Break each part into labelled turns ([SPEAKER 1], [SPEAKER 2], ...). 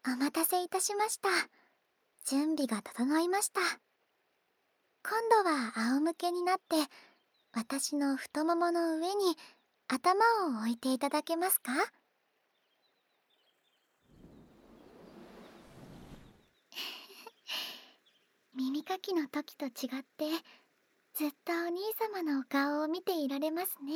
[SPEAKER 1] お待たせいたしました。準備が整いました。今度は仰向けになって、私の太ももの上に頭を置いていただけますか？耳かきの時と違って、ずっとお兄様のお顔を見ていられますね。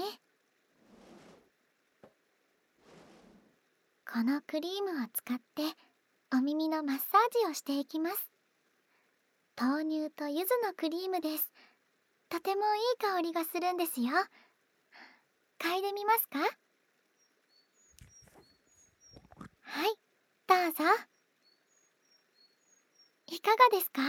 [SPEAKER 1] このクリームを使ってお耳のマッサージをしていきます。豆乳と柚子のクリームです。とてもいい香りがするんですよ。嗅いでみますか？はい、どうぞ。いかがですか？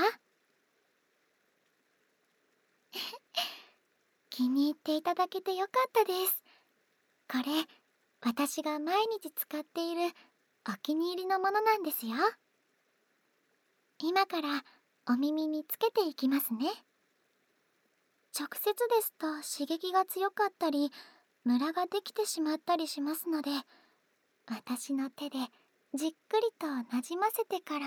[SPEAKER 1] 気に入っていただけてよかったです。これ、私が毎日使っているお気に入りのものなんですよ。今からお耳につけていきますね。直接ですと刺激が強かったり、ムラができてしまったりしますので、私の手でじっくりとなじませてから。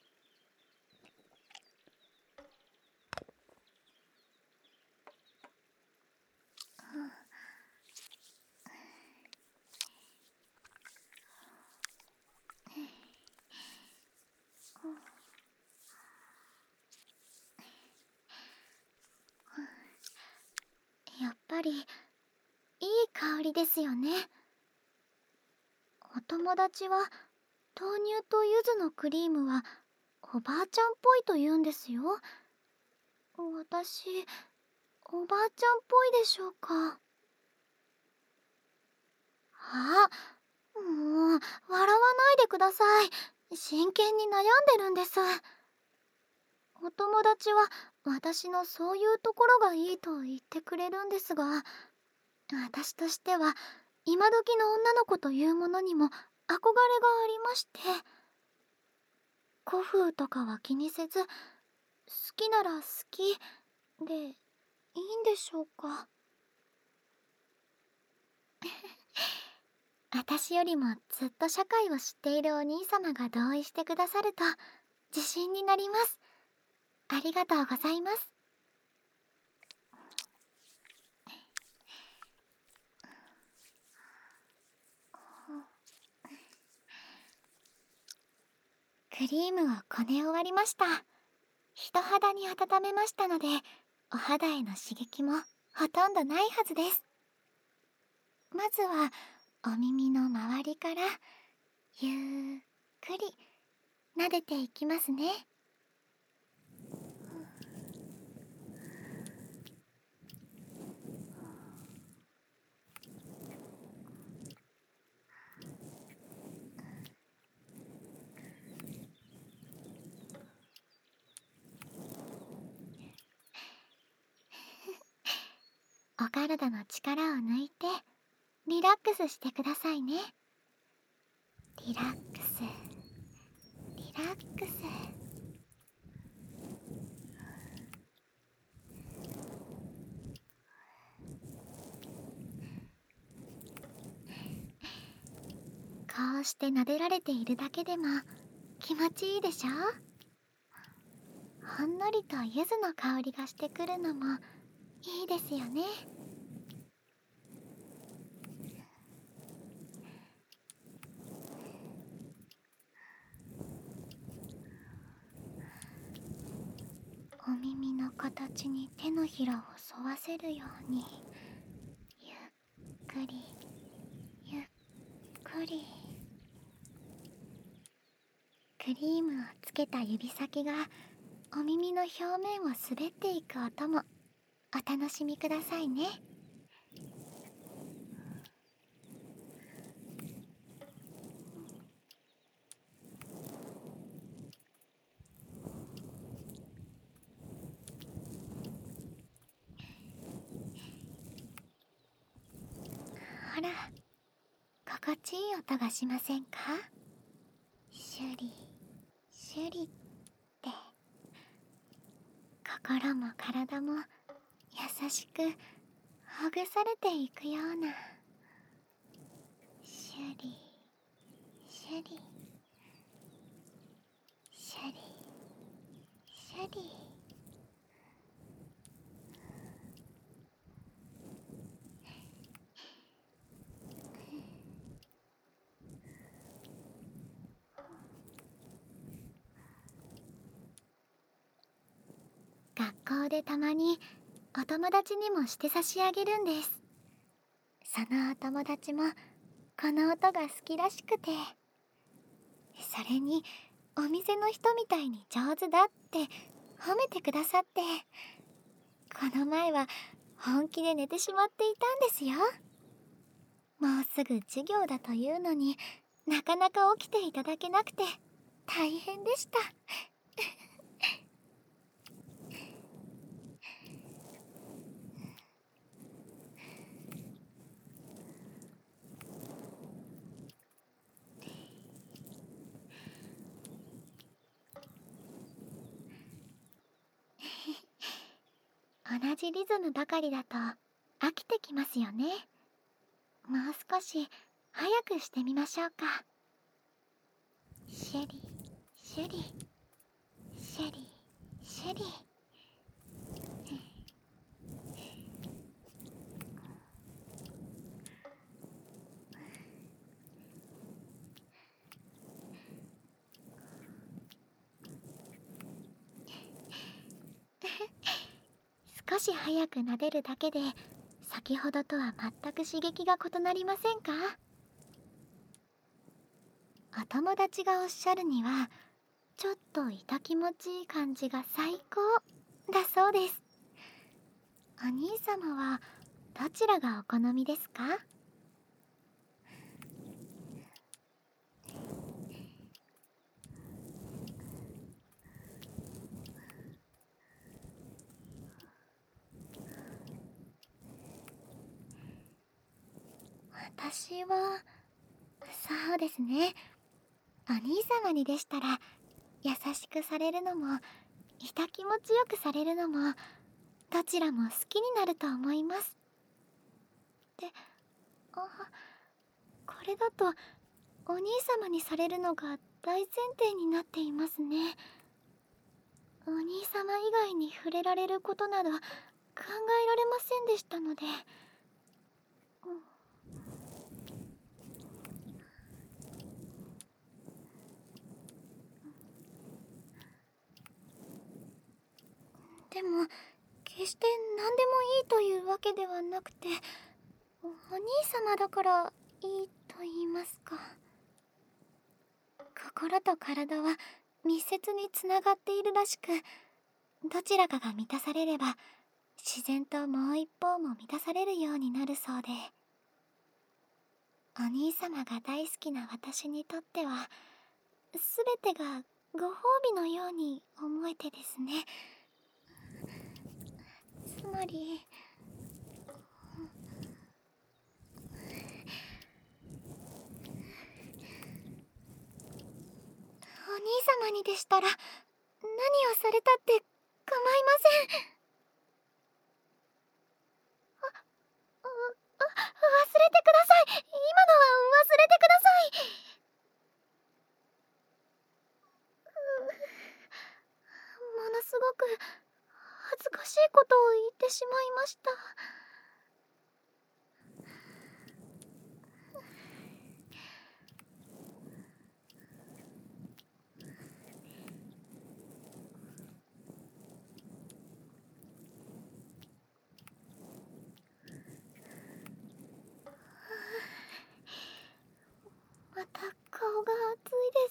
[SPEAKER 1] やっぱりいい香りですよね。お友達は豆乳と柚子のクリームはおばあちゃんっぽいと言うんですよ。私、おばあちゃんっぽいでしょうか？あ、もう、笑わないでください。真剣に悩んでるんです。お友達は私のそういうところがいいと言ってくれるんですが、私としては今時の女の子というものにも憧れがありまして、古風とかは気にせず、好きなら好きでいいんでしょうか？私よりもずっと社会を知っているお兄様が同意してくださると自信になります。ありがとうございます。クリームをこね終わりました。人肌に温めましたので、お肌への刺激もほとんどないはずです。まずはお耳の周りからゆっくり撫でていきますね。お体の力を抜いてリラックスしてくださいね。リラックス、リラックス。こうして撫でられているだけでも気持ちいいでしょ？ほんのりと柚子の香りがしてくるのもいいですよね。お耳の形に手のひらを沿わせるように、ゆっくりゆっくり。クリームをつけた指先がお耳の表面を滑っていく音もお楽しみくださいね。ほら、心地いい音がしませんか？シュリシュリって、心も体も優しくほぐされていくような。シュリシュリ。 学校でたまにお友達にもして差し上げるんです。そのお友達もこの音が好きらしくて、それにお店の人みたいに上手だって褒めてくださって、この前は本気で寝てしまっていたんですよ。もうすぐ授業だというのになかなか起きていただけなくて大変でした。同じリズムばかりだと飽きてきますよね。もう少し早くしてみましょうか。シェリシェリシェリシェリ。少し早く撫でるだけで先ほどとは全く刺激が異なりませんか？お友達がおっしゃるには、ちょっと痛気持ちいい感じが最高だそうです。お兄様はどちらがお好みですか？私は、そうですね。お兄様にでしたら、優しくされるのも痛気持ちよくされるのもどちらも好きになると思います。で、あ、これだとお兄様にされるのが大前提になっていますね。お兄様以外に触れられることなど考えられませんでしたので、でも決して何でもいいというわけではなくて、お兄様だからいいと言いますか。心と体は密接につながっているらしく、どちらかが満たされれば自然ともう一方も満たされるようになるそうで、お兄様が大好きな私にとっては全てがご褒美のように思えてですね。つまり、お兄様にでしたら何をされたって構いません。忘れてください。今のは忘れてください。ものすごく恥ずかしいことを言ってしまいました。また顔が熱いです。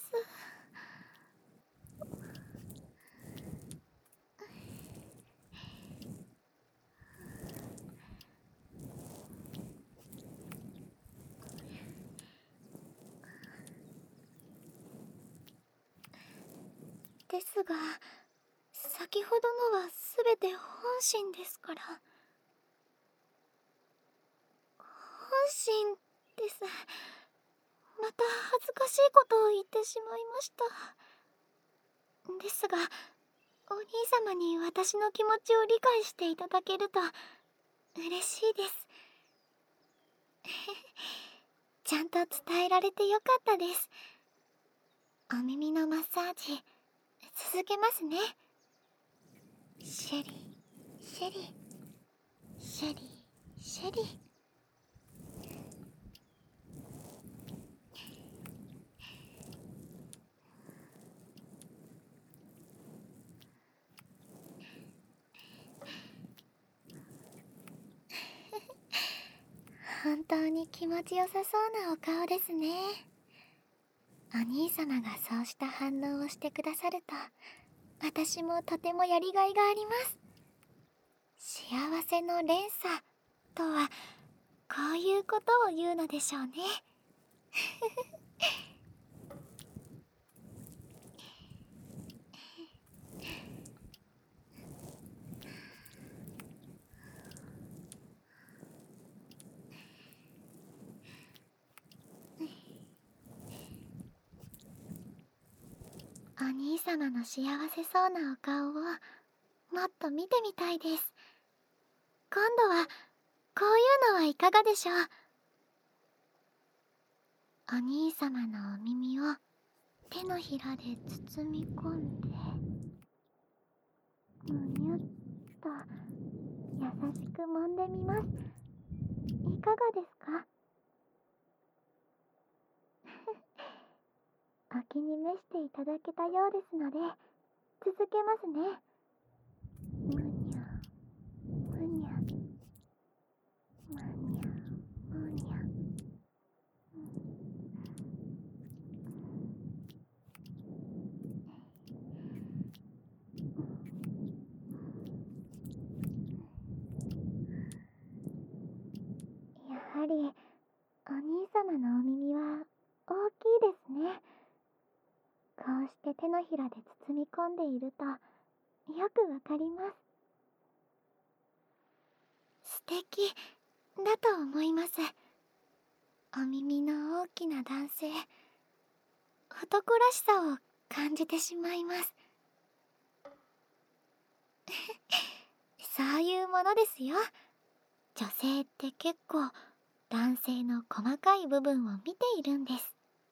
[SPEAKER 1] ですが、先ほどのは全て本心ですから。本心です。また恥ずかしいことを言ってしまいました。ですが、お兄様に私の気持ちを理解していただけると嬉しいです。ちゃんと伝えられてよかったです。お耳のマッサージ続けますね。シェリーシェリーシェリーシェリー。 当に気持ちよさそうなお顔ですね。お兄様がそうした反応をしてくださると、私もとてもやりがいがあります。幸せの連鎖とはこういうことを言うのでしょうね。お兄様の幸せそうなお顔をもっと見てみたいです。今度はこういうのはいかがでしょう。お兄様のお耳を手のひらで包み込んで、むにゅっと優しく揉んでみます。いかがですか？お気に召していただけたようですので、続けますね。むにゃむにゃむにゃむにゃ。やはりお兄様のお耳は大きいですね。こうして手のひらで包み込んでいるとよくわかります。素敵だと思います。お耳の大きな男性、男らしさを感じてしまいます。そういうものですよ。女性って結構男性の細かい部分を見ているんです。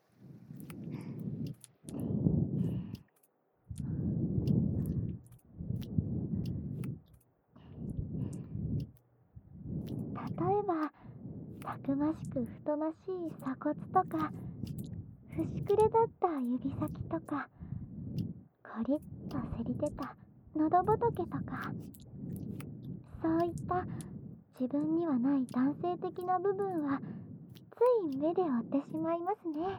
[SPEAKER 1] 例えばたくましく太ましい鎖骨とか、節くれだった指先とか、コリッとせり出た喉仏とか、そういった自分にはない男性的な部分はつい目で追ってしまいますね。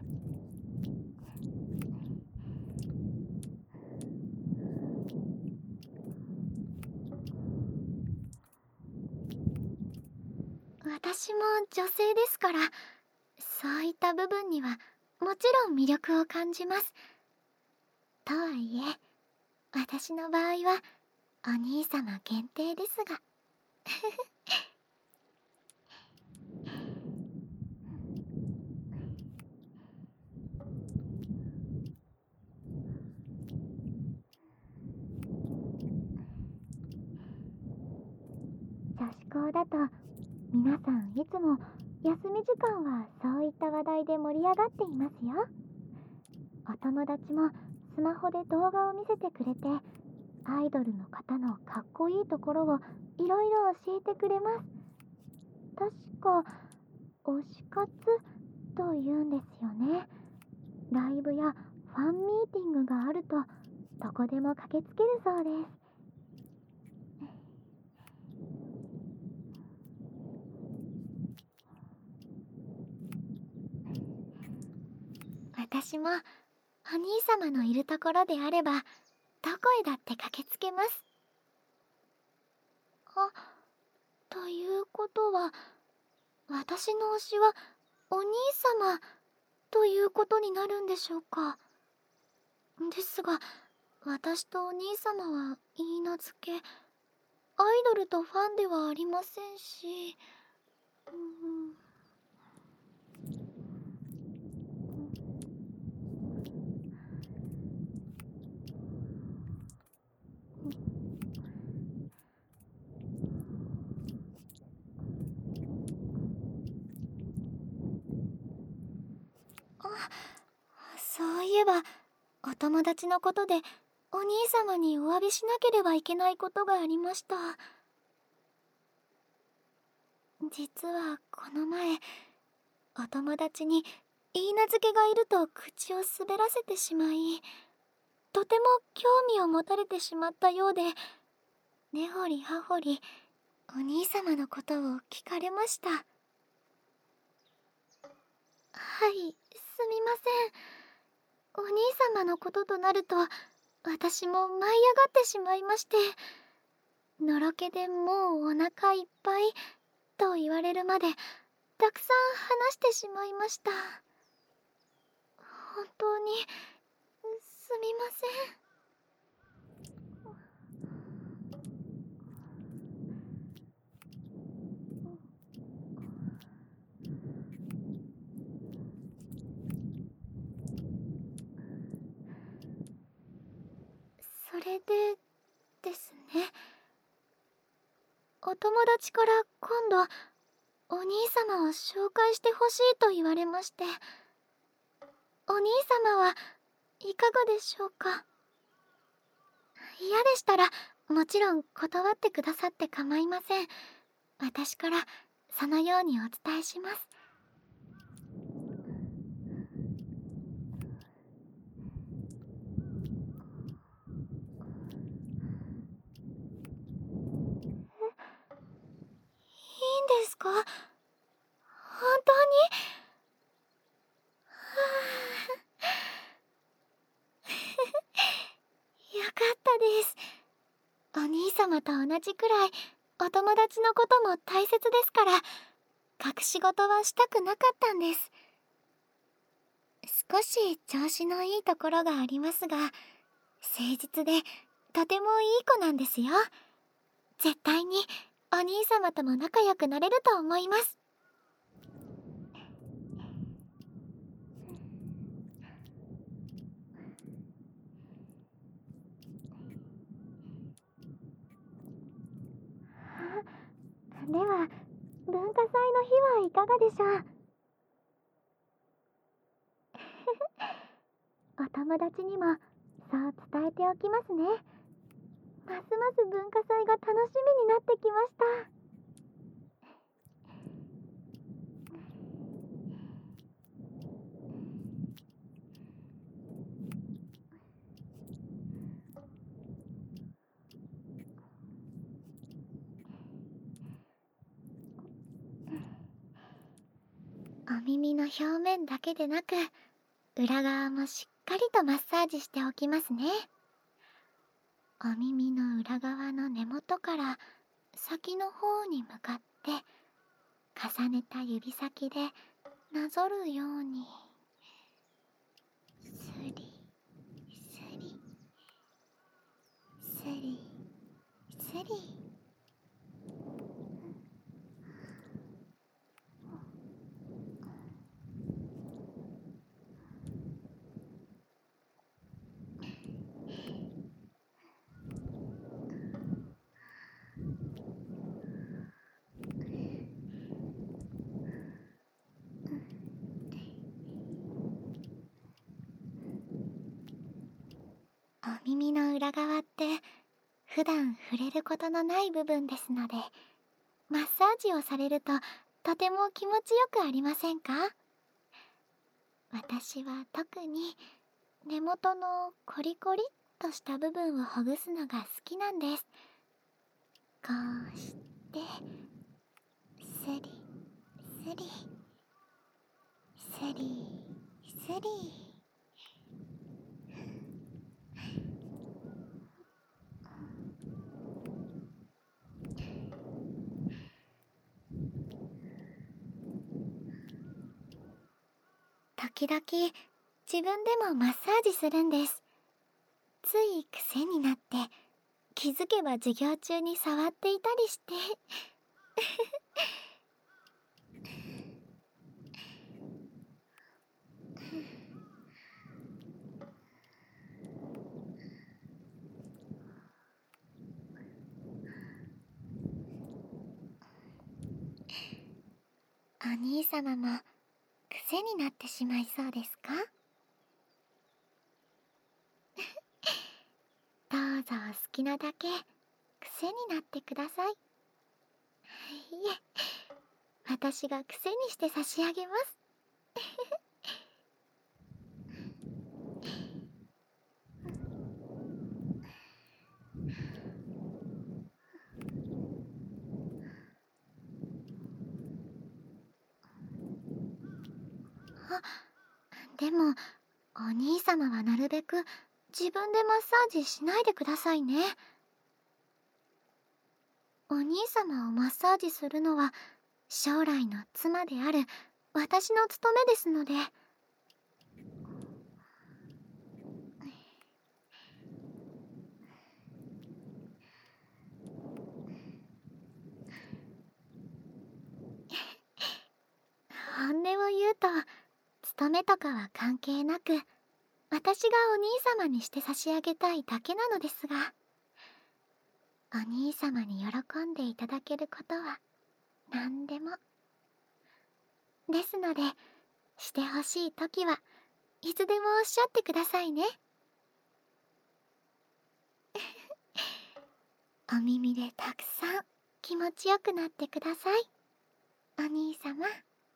[SPEAKER 1] 私も女性ですから、そういった部分にはもちろん魅力を感じます。とはいえ、私の場合はお兄様限定ですが。女子校だと皆さんいつも休み時間はそういった話題で盛り上がっていますよ。お友達もスマホで動画を見せてくれて、アイドルの方のかっこいいところをいろいろ教えてくれます。確か推し活というんですよね。ライブやファンミーティングがあるとどこでも駆けつけるそうです。私もお兄様のいるところであればどこへだって駆けつけます。あ、ということは私の推しはお兄様ということになるんでしょうか。ですが私とお兄様は言い名付け、アイドルとファンではありませんし、そういえばお友達のことでお兄様にお詫びしなければいけないことがありました。実はこの前お友達に言い名付けがいると口を滑らせてしまい、とても興味を持たれてしまったようで、根掘り葉掘りお兄様のことを聞かれました。 はい、すみません。お兄様のこととなると私も舞い上がってしまいまして、のろけでもうお腹いっぱいと言われるまでたくさん話してしまいました。本当にすみません。それでですね、お友達から今度お兄様を紹介してほしいと言われまして、お兄様はいかがでしょうか？嫌でしたらもちろん断ってくださって構いません。私からそのようにお伝えします。いいんですか？本当に？よかったです。お兄様と同じくらいお友達のことも大切ですから、隠し事はしたくなかったんです。少し調子のいいところがありますが、誠実でとてもいい子なんですよ。絶対にお兄様とも仲良くなれると思います。では文化祭の日はいかがでしょう？お友達にもそう伝えておきますね。ますます文化祭が楽しみになってきました。お耳の表面だけでなく裏側もしっかりとマッサージしておきますね。お耳の裏側の根元から先の方に向かって重ねた指先でなぞるようにスリスリスリスリ。お耳の裏側って普段触れることのない部分ですので、マッサージをされるととても気持ちよくありませんか？私は特に根元のコリコリっとした部分をほぐすのが好きなんです。こうしてスリスリスリスリ。時々自分でもマッサージするんです。つい癖になって気づけば授業中に触っていたりして。お兄様も癖になってしまいそうですか？どうぞお好きなだけ癖になってください。いえ、私が癖にして差し上げます。あ、 でもお兄様はなるべく自分でマッサージしないでくださいね。お兄様をマッサージするのは将来の妻である私の務めですので。本音を言うと、務めとかは関係なく、私がお兄様にして差し上げたいだけなのですが、お兄様に喜んでいただけることは何でも。ですので、してほしいときはいつでもおっしゃってくださいね。お耳でたくさん気持ちよくなってください、お兄様。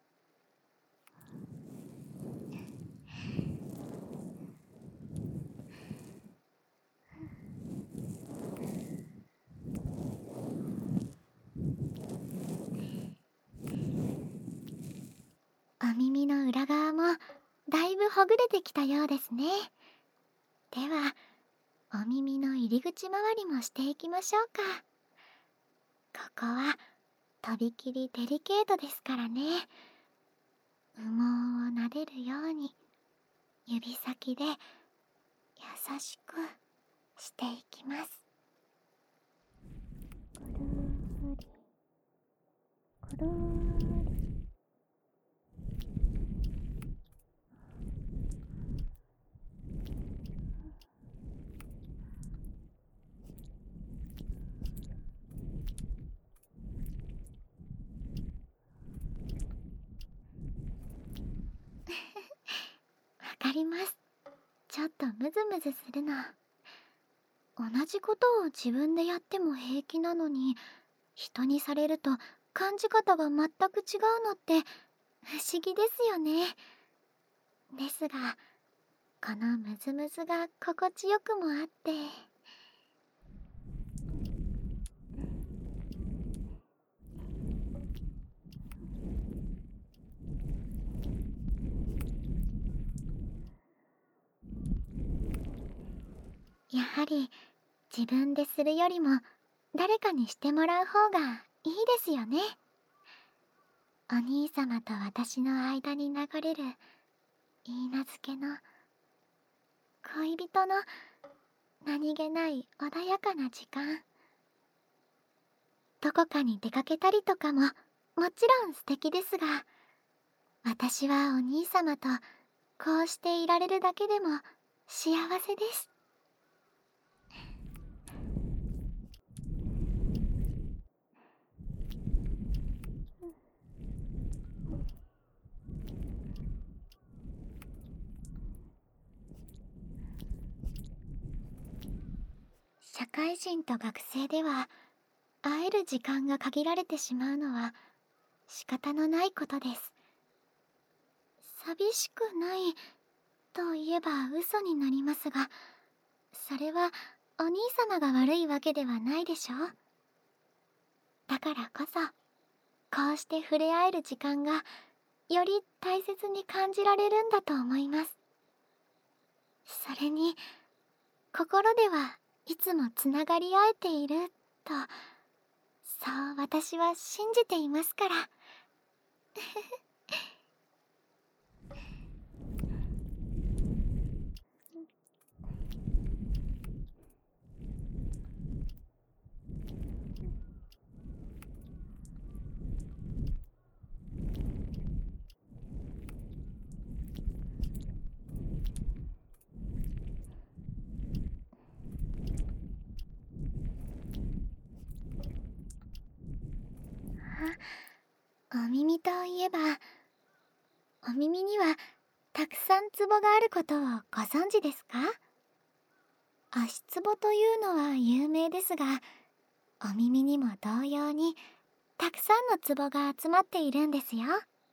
[SPEAKER 1] お耳の裏側もだいぶほぐれてきたようですね。では、お耳の入り口周りもしていきましょうか。ここはとびきりデリケートですからね。羽毛を撫でるように指先で優しくしていきます。くるーり。わかります。ちょっとムズムズするの。同じことを自分でやっても平気なのに、人にされると感じ方が全く違うのって不思議ですよね。ですが、このムズムズが心地よくもあって、やはり自分でするよりも誰かにしてもらう方がいいですよね。お兄様と私の間に流れる許嫁の恋人の何気ない穏やかな時間。どこかに出かけたりとかももちろん素敵ですが、私はお兄様とこうしていられるだけでも幸せです。社会人と学生では会える時間が限られてしまうのは仕方のないことです。寂しくないと言えば嘘になりますが、それはお兄様が悪いわけではないでしょう。だからこそ、こうして触れ合える時間がより大切に感じられるんだと思います。それに、心ではいつもつながり合えていると、そう私は信じていますから。お耳といえば、お耳にはたくさんツボがあることをご存知ですか？足ツボというのは有名ですが、お耳にも同様にたくさんのツボが集まっているんですよ。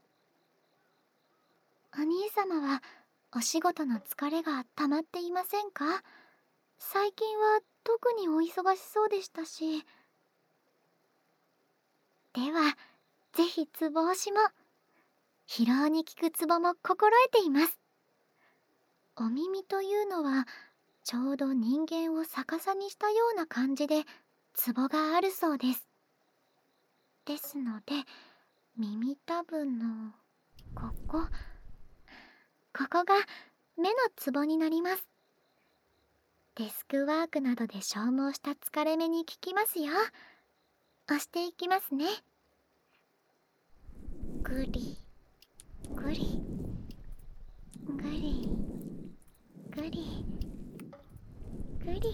[SPEAKER 1] お兄様はお仕事の疲れが溜まっていませんか？最近は特にお忙しそうでしたし。では、ぜひツボ押しも疲労に効くツボも心得ています。お耳というのはちょうど人間を逆さにしたような感じでツボがあるそうです。ですので耳たぶのここが目のツボになります。デスクワークなどで消耗した疲れ目に効きますよ。押していきますね。ぐりぐりぐりぐりぐり。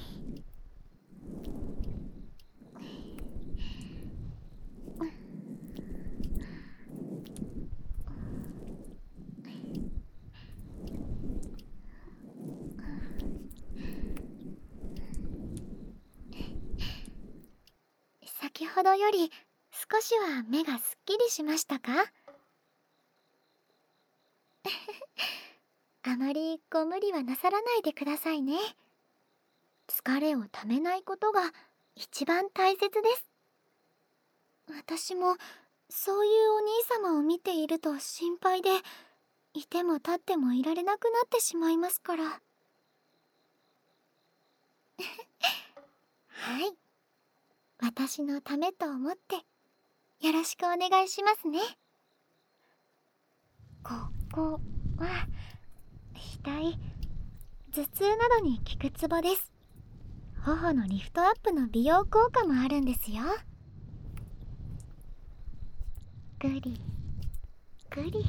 [SPEAKER 1] 先ほどより少しは目がすっきりしましたか？あまりご無理はなさらないでくださいね。疲れをためないことが一番大切です。私もそういうお兄様を見ていると心配で、いても立ってもいられなくなってしまいますから。はい、私のためと思ってよろしくお願いしますね。ここは額、頭痛などに効くツボです。頬のリフトアップの美容効果もあるんですよ。ぐりぐり。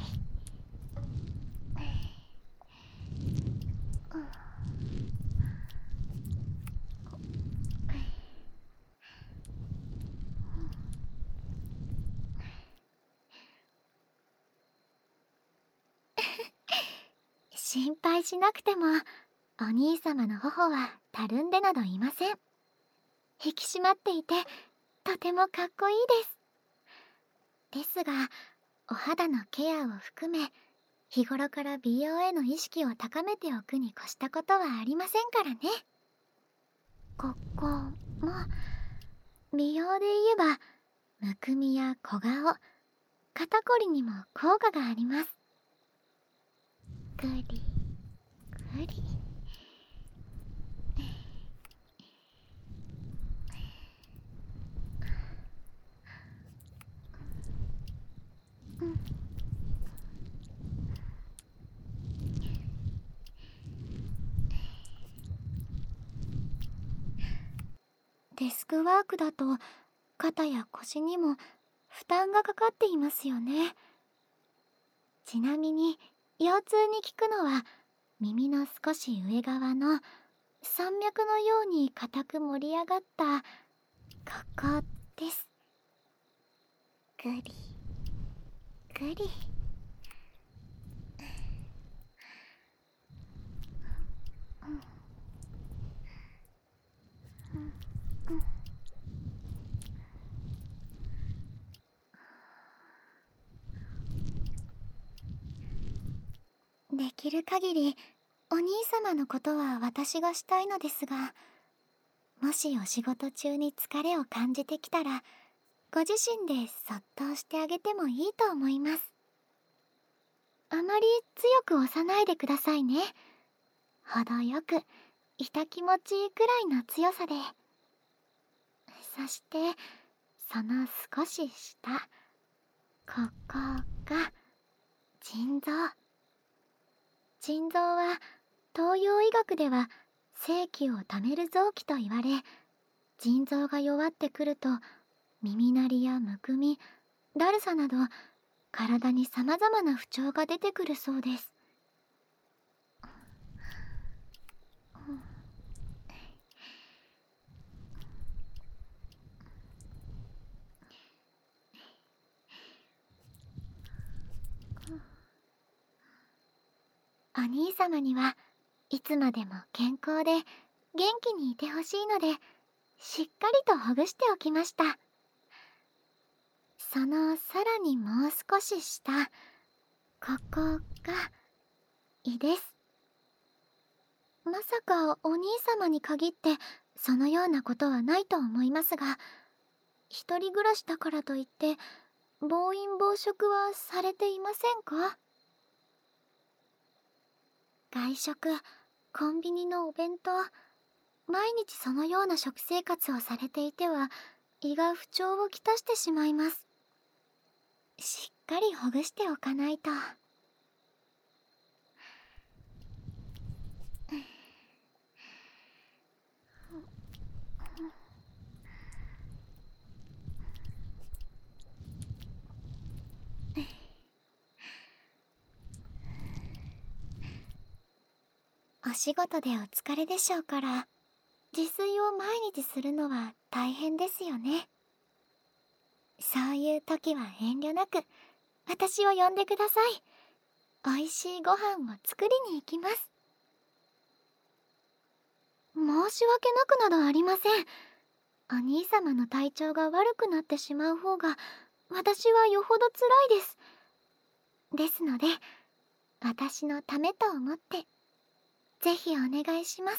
[SPEAKER 1] 心配しなくてもお兄様の頬はたるんでなどいません。引き締まっていてとてもかっこいいです。ですがお肌のケアを含め日頃から美容への意識を高めておくに越したことはありませんからね。ここも美容で言えばむくみや小顔、肩こりにも効果があります。ぐりぐり。デスクワークだと肩や腰にも負担がかかっていますよね。ちなみに腰痛に効くのは耳の少し上側の山脈のように硬く盛り上がったここです。ぐりぐり。できる限りお兄様のことは私がしたいのですが、もしお仕事中に疲れを感じてきたらご自身でそっとしてあげてもいいと思います。あまり強く押さないでくださいね。程よく痛気持ちいいくらいの強さで。そしてその少し下、ここが腎臓。腎臓は東洋医学では精気をためる臓器と言われ、腎臓が弱ってくると耳鳴りやむくみ、だるさなど体に様々な不調が出てくるそうです。お兄様にはいつまでも健康で元気にいてほしいので、しっかりとほぐしておきました。そのさらにもう少し下、ここが胃です。まさかお兄様に限ってそのようなことはないと思いますが、一人暮らしだからといって暴飲暴食はされていませんか？外食、コンビニのお弁当、毎日そのような食生活をされていては胃が不調をきたしてしまいます。しっかりほぐしておかないと。お仕事でお疲れでしょうから、自炊を毎日するのは大変ですよね。そういう時は遠慮なく私を呼んでください。おいしいご飯を作りに行きます。申し訳なくなどありません。お兄様の体調が悪くなってしまう方が私はよほど辛いです。ですので私のためと思ってぜひお願いします。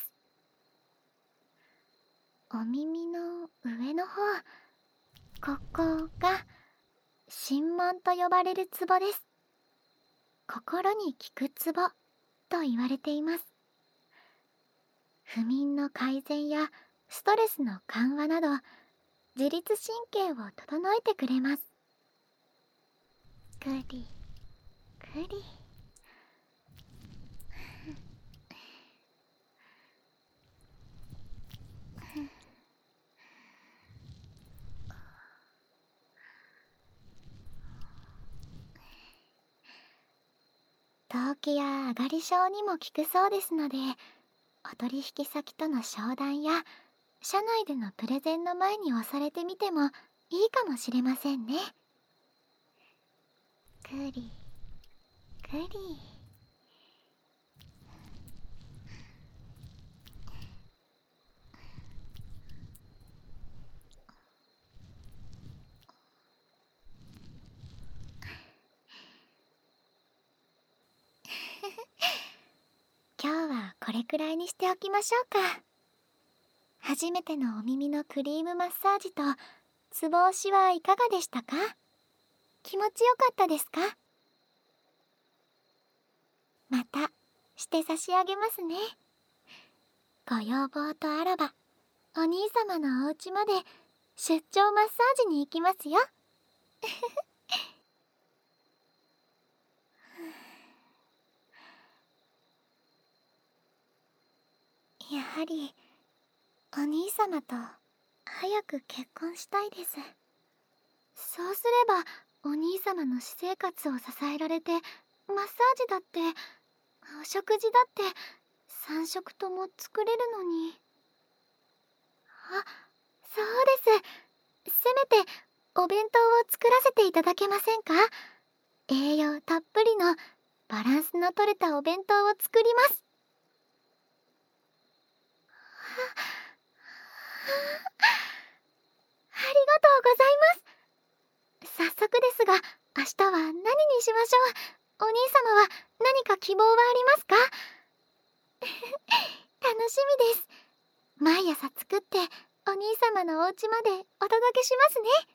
[SPEAKER 1] お耳の上の方、ここが心門と呼ばれるツボです。心に効くツボと言われています。不眠の改善やストレスの緩和など自律神経を整えてくれます。くりくり。動悸や上がり症にも効くそうですので、お取引先との商談や社内でのプレゼンの前に押されてみてもいいかもしれませんね。くりくり。今日はこれくらいにしておきましょうか。初めてのお耳のクリームマッサージとツボ押しはいかがでしたか？気持ちよかったですか？またして差し上げますね。ご要望とあらばお兄様のお家まで出張マッサージに行きますよ。やはりお兄様と早く結婚したいです。そうすればお兄様の私生活を支えられて、マッサージだってお食事だって3食とも作れるのに。あ、そうです。せめてお弁当を作らせていただけませんか？栄養たっぷりのバランスの取れたお弁当を作ります。ありがとうございます。早速ですが、明日は何にしましょう。お兄様は何か希望はありますか？楽しみです。毎朝作ってお兄様のお家までお届けしますね。